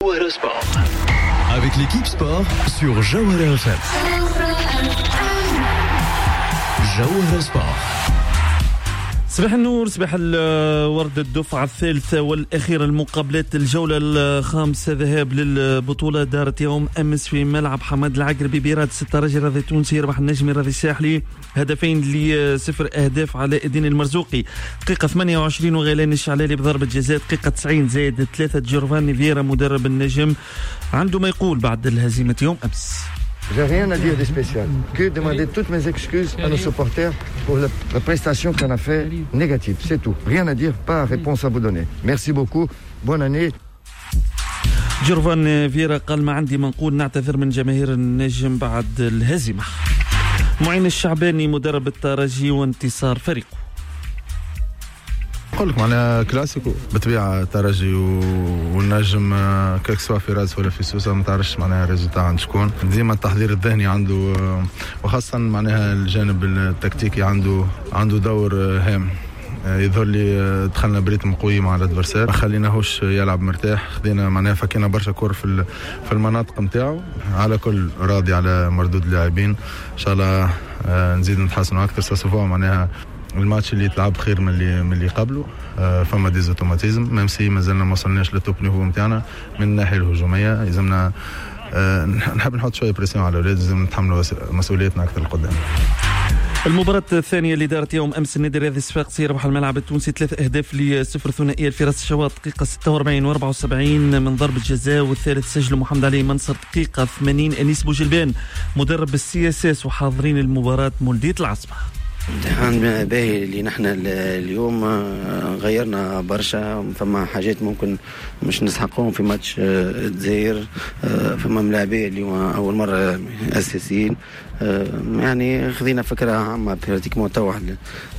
Avec l'équipe sport sur Jawara FM. Jawara Sport. صباح النور، صباح الورد. الدفعة الثالثة والأخيرة المقابلات الجولة الخامسة ذهاب للبطولة دارت يوم أمس في ملعب حماد العقربي برادس الترجي الرياضي التونسي. يربح النجم الرياضي الساحلي هدفين ل0 أهداف علاء الدين المرزوقي. دقيقة 28 وغيلان الشعلالي بضربة جزاء. دقيقة 90 زائد 3 جورفاني فييرا مدرب النجم عنده ما يقول بعد الهزيمة يوم أمس. J'ai rien à dire de spécial. Que demander toutes mes excuses à nos supporters pour la prestation qu'on a fait négative. C'est tout. Rien à dire, pas réponse à vous donner. Merci beaucoup. Bonne année. جورفان فييرا قال ما عندي ما نقول، نعتذر من جماهير النجم بعد الهزيمة. معين الشعباني مدرب الترجي وانتصار فريقه. أقول لك معناها كلاسيكو بطبيعة الترجي والنجم كاك سواء في راس ولا في سوسة ما تعرفش معناها الريزلتا عند شكون. ديما التحضير الذهني عنده وخاصة معناها الجانب التكتيكي عنده دور هام. يظهر لي دخلنا بريتم قوي مع الادفرسير، ما خليناهوش يلعب مرتاح، خدينا معناها فكينا برشا كور في المناطق نتاعو. على كل راضي على مردود اللاعبين، ان شاء الله نزيد نتحسنوا اكثر. سوفا معناها الماتش اللي يتلعب خير من اللي قبله. فما ديزوتوماتيزم ميم سي مازلنا ما وصلناش للتوب نيفو نتاعنا من الناحيه الهجوميه. لازمنا نحب نحط شويه بريسيون على الاولاد، لازم نتحملوا مسؤوليتنا اكثر لقدام. المباراة الثانية اللي دارت يوم أمس النادي الرياضي الصفاقسي ربح الملعب التونسي 3 أهداف ل0 ثنائية في راس الشواط. دقيقة 46 و74 من ضربة جزاء، والثالث سجله محمد علي منصر. دقيقة 80 أنيس بوجلبان مدرب الCSS وحاضرين المباراة مولدية العاصمة. امتحان باهي اللي نحن اليوم غيرنا برشا. فما حاجات ممكن مش نسحقهم في ماتش الجزائر. فما ملاعبين اليوم اول مره اساسيين، يعني خذينا فكره عامه براتيكمون تو على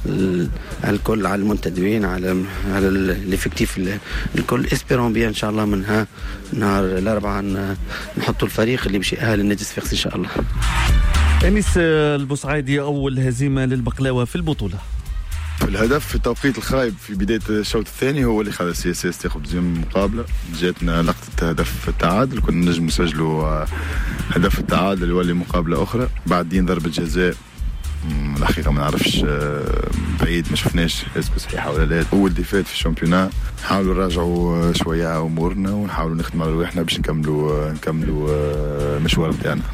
الكل، على المنتدبين، على الافكتيف الكل. اسبيرون بيان ان شاء الله منها نهار الاربعاء نحطوا الفريق اللي باش يأهل النادي الصفاقسي ان شاء الله. أنيس البوصعيدي أول هزيمة للبقلاوة في البطولة. الهدف في التوقيت الخايب في بداية الشوط الثاني هو اللي خلى CSS تاخذ زيم مقابلة. جاتنا لقطة هدف التعادل، كنا نجم نسجلوا هدف التعادل يولي مقابلة أخرى. بعدين ضربة جزاء الحقيقة ما نعرفش بعيد، ما شفناش اسكو صحيحة ولا لا. أول ديفات في الشامبيونات، نحاولوا نراجعوا شوية أمورنا ونحاولوا نخدموا على رواحنا باش نكملوا المشوار بتاعنا.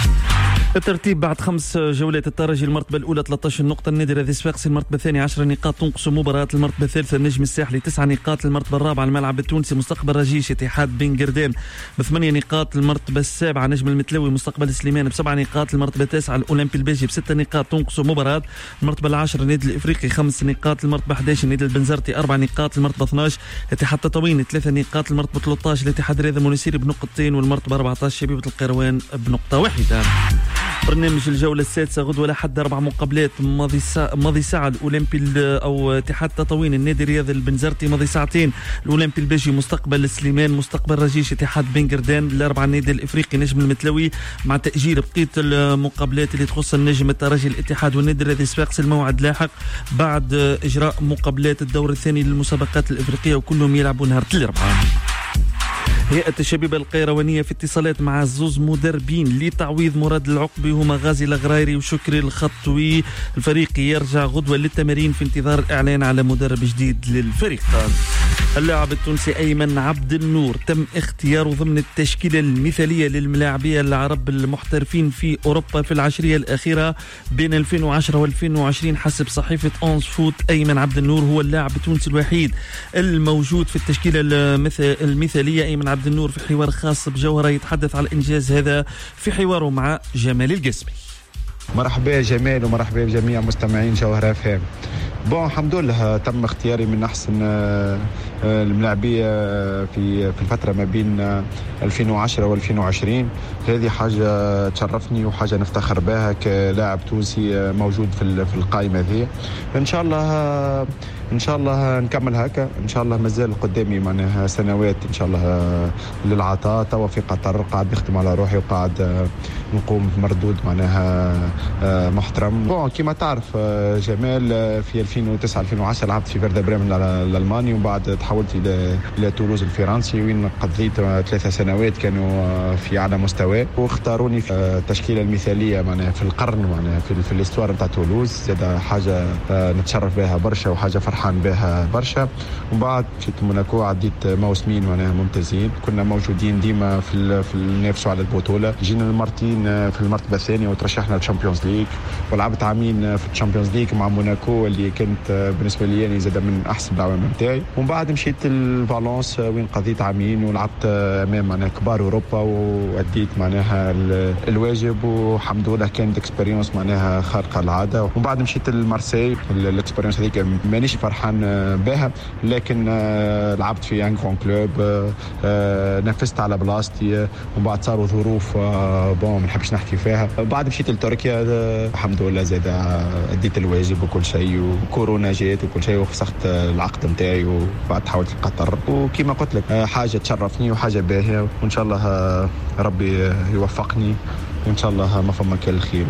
الترتيب بعد 5 جولات: الترجي المرتبة الأولى 13 نقطة، النادي الرياضي الصفاقسي المرتبة الثانية 10 نقاط تنقص مباراة، المرتبة الثالثة النجم الساحلي 9 نقاط، المرتبة الرابعة الملعب التونسي مستقبل رجيش اتحاد بن قردان ب8 نقاط، المرتبة السابعة نجم المتلوي مستقبل سليمان ب7 نقاط، المرتبة التاسعة الأولمبي الباجي ب6 نقاط تنقص مباراة، المرتبة العاشرة النادي الإفريقي 5 نقاط، المرتبة 11 النادي البنزرتي 4 نقاط، المرتبة 12 اتحاد تطاوين 3 نقاط، المرتبة 13 الاتحاد الرياضي المنيسيري بنقطتين، والمرتبة 14 شبيبة القيروان بنقطة واحدة. برنامج الجولة السادسة غدوة لحد 4 مقابلات. ماضي ساعة الأولمبي أو اتحاد تطاوين النادي الرياضي البنزرتي، ماضي ساعتين الأولمبي الباجي مستقبل سليمان مستقبل رجيش اتحاد بن قردان، الأربعة النادي الإفريقي نجم المتلوي، مع تأجيل بقية المقابلات اللي تخص النجم الترجي الاتحاد والنادي الرياضي الصفاقسي الموعد لاحق بعد إجراء مقابلات الدور الثاني للمسابقات الإفريقية، وكلهم يلعبوا نهار الأربعاء. هيئة الشبيبة القيروانية في اتصالات مع زوز مدربين لتعويض مراد العقبي، هما غازي الغرايري وشكري الخطوي. الفريق يرجع غدوة للتمارين في انتظار إعلان على مدرب جديد للفريق. اللاعب التونسي أيمن عبد النور تم اختياره ضمن التشكيلة المثالية للملاعبية العرب المحترفين في أوروبا في العشرية الأخيرة بين 2010 و2020 حسب صحيفة أونز فوت. أيمن عبد النور هو اللاعب التونسي الوحيد الموجود في التشكيلة المثالية. أيمن عبد النور في حوار خاص بجوهرة يتحدث على الإنجاز هذا في حواره مع جمال القاسمي. مرحبا يا جمال ومرحبا بجميع مستمعين جوهرة FM. الحمد لله تم اختياري من أحسن الملاعبية في الفترة ما بين 2010 و2020. هذه حاجة تشرفني وحاجة نفتخر بها كلاعب تونسي موجود في القائمة ذي. إن شاء الله ان شاء الله نكمل هكا ان شاء الله. مازال قدامي معناها سنوات ان شاء الله للعطاء. توا في قطر قاعد نخدم على روحي وقاعد نقوم بمردود معناها محترم. بون كيما تعرف جمال في 2009 2010 لعبت في فيردا بريمن الالماني ومن بعد تحولت الى تولوز الفرنسي وين قضيت 3 سنوات كانوا في اعلى مستوى واختاروني في التشكيله المثاليه معناها في القرن معناها في الاستوار نتاع تولوز. زاد حاجه نتشرف بها برشا وحاجه فرحان بها برشا. ومن بعد مشيت موناكو عديت موسمين معناها ممتازين. كنا موجودين ديما في ننافسوا على البطوله. جينا المرتين في المرتبه الثانيه وترشحنا للشامبيونز ليج ولعبت عامين في الشامبيونز ليج مع موناكو اللي كانت بالنسبه لي يعني زاد من احسن العوامل نتاعي. ومن بعد مشيت لفالنس وين قضيت عامين ولعبت امام معناها كبار اوروبا واديت معناها الواجب والحمد لله كانت اكسبيريونس معناها خارقه العاده. ومن بعد مشيت لمارسيل. الاكسبيريونس هذيك مانيش فرحان بها لكن لعبت في ان كرون كلوب نفست على بلاصتي. ومن بعد صاروا ظروف بون ما نحبش نحكي فيها. بعد مشيت لتركيا الحمد لله زاد اديت الواجب وكل شيء وكورونا جات وكل شيء وفسخت العقد نتاعي وبعد تحولت لقطر. وكما قلت لك حاجه تشرفني وحاجه باهيه وان شاء الله ربي يوفقني وان شاء الله ما فما كل خير.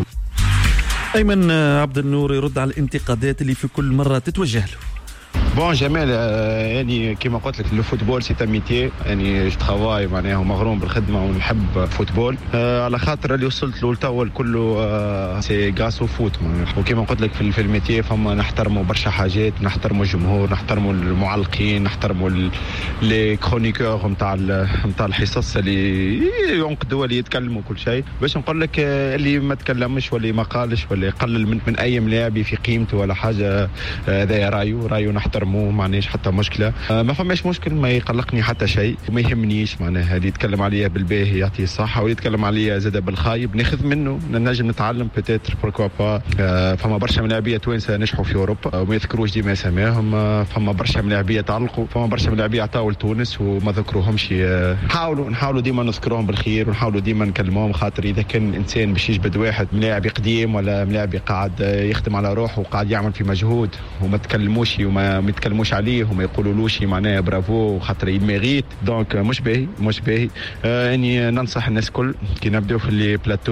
أيمن عبد النور يرد على الانتقادات اللي في كل مرة تتوجه له. بون جمال يعني كما قلت لك لو فوتبول سي ان ميتي يعني جو ترافاي معناها ومغروم بالخدمه ونحب فوتبول على خاطر اللي وصلت له لتوا كله سي غاس او فوت. وكما قلت لك في الميتي فما نحترموا برشا حاجات. نحترموا الجمهور نحترموا المعلقين نحترموا لي كرونيكور نتاع الحصص اللي ينقدوا اللي يتكلموا كل شيء. باش نقول لك اللي ما تكلمش واللي ما قالش واللي يقلل من اي ملاعبي في قيمته ولا حاجه هذا رايو نحترمه ما عنديش حتى مشكله. ما فماش مشكل ما يقلقني حتى شيء وما يهمنيش معناها اللي يتكلم عليا بالباهي يعطيه الصحه واللي يتكلم عليا زاد بالخايب ناخذ منه نجم نتعلم بيتيتر بوركوا با. فما برشا ملاعبيه توانسه نجحوا في اوروبا وما يذكروش ديما اسمائهم. فما برشا ملاعبيه تعلقوا فما برشا ملاعبيه عطاو لتونس وما ذكروهمش. نحاولوا ديما نذكرهم بالخير ونحاولوا ديما نكلموهم خاطر اذا كان الانسان باش يجبد واحد ملاعبي قديم ولا ملاعبي قاعد يخدم على روحه وقاعد يعمل في مجهود وما تكلموش وما يتكلموش عليه وما يقولولوش معناها برافو خاطر يميغيت دونك مش باهي. يعني ننصح الناس كل كي نبداو في اللي بلاتو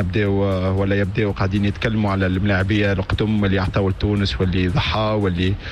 ولا يبداو قاعدين يتكلموا على الملاعبيه القدم اللي عطاو لتونس واللي ضحى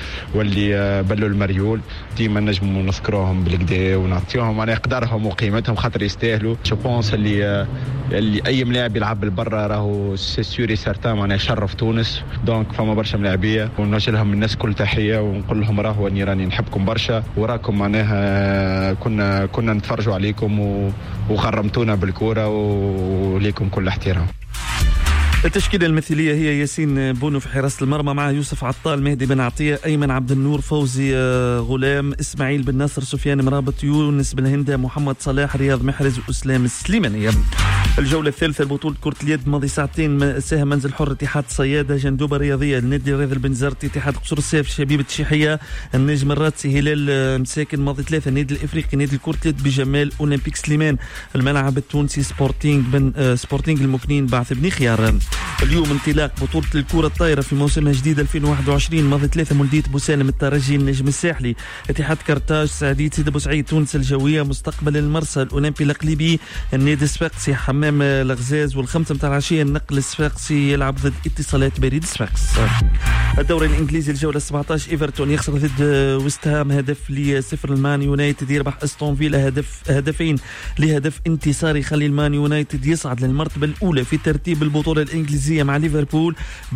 واللي بلوا المريول ديما نجموا نذكروهم بالكدا ونعطيوهم معناها قدرهم وقيمتهم خاطر يستاهلوا. جو بونس اللي اي ملاعب يلعب بالبرا راهو سي سوري سارتان معناها يشرف تونس. دونك فما برشا ملاعبيه ونوجه لهم الناس كل تحيه ونقول لهم راهو اني راني نحبكم برشا وراكم معناها كنا نتفرجوا عليكم وغرمتونا بالكوره وليكم كل احترام. التشكيلة المثلية هي ياسين بونو في حراسة المرمى مع يوسف عطال مهدي بن عطية أيمن عبد النور فوزي غلام إسماعيل بن ناصر سفيان مرابط يونس بن هندة محمد صلاح رياض محرز وأسلام السليماني. الجولة الثالثة لبطولة كرة اليد ماضي ساعتين ساهم منزل حر اتحاد صيادة جندوبة رياضية النادي الرياضي البنزرتي اتحاد قصور السيف شبيبة الشيحية النجم الراتسي هلال مساكن ماضي 3 النادي الإفريقي نادي الكرة اليد بجمال أولمبيك سليمان الملعب التونسي سبورتينغ المكنين بعث بن خيار. اليوم انطلاق بطولة الكرة الطايرة في موسمها جديد 2021 ماضي 3 مولدية بوسالم الترجي النجم الساحلي اتحاد كرتاج سعديد سيدي بوسعيد تونس الجوية مستقبل المرسى الأولمبي الأقليبي النادي الصفاقسي حمام الغزاز والخمسة متاع العشية النقل الصفاقسي يلعب ضد اتصالات بريد صفاقس. الدوري الإنجليزي الجولة 17 إيفرتون يخسر ضد ويستهام هدف ل0 المان يونايتد يربح أستون فيلا هدفين لهدف انتصاري يخلي المان يونايتد يصعد للمرتبة الأولى في ترتيب البطولة الإنجليزية مع ليفربول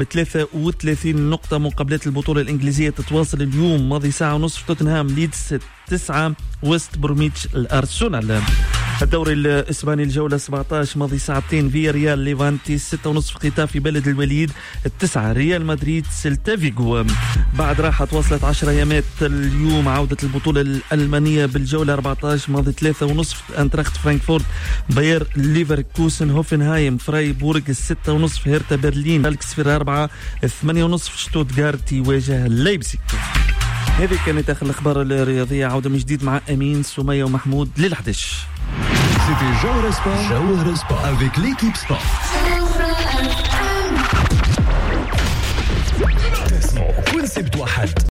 ب33 نقطة. مقابلات البطولة الإنجليزية تتواصل اليوم ماضي ساعة ونصف توتنهام ليدز 9 ويست بروميتش الأرسنال. الدوري الإسباني الجولة 17 ماضي ساعتين فيا ريال ليفانتي 6:30 ختافي بلد الوليد 9 ريال مدريد سيلتا فيغو. بعد راحة واصلت 10 ايامات اليوم عودة البطولة الألمانية بالجولة 14 ماضي 3:30 انتراخت فرانكفورت باير ليفركوسن هوفنهايم فرايبورغ 6:30 هيرتا برلين فالكس في 4 8:30 شتوتغارت يواجه لايبزيغ. هذه كانت آخر الأخبار الرياضية. عودة من جديد مع أمين سمية ومحمود لل11. C'était Jawahara Sport avec l'équipe sport. كونسبت واحد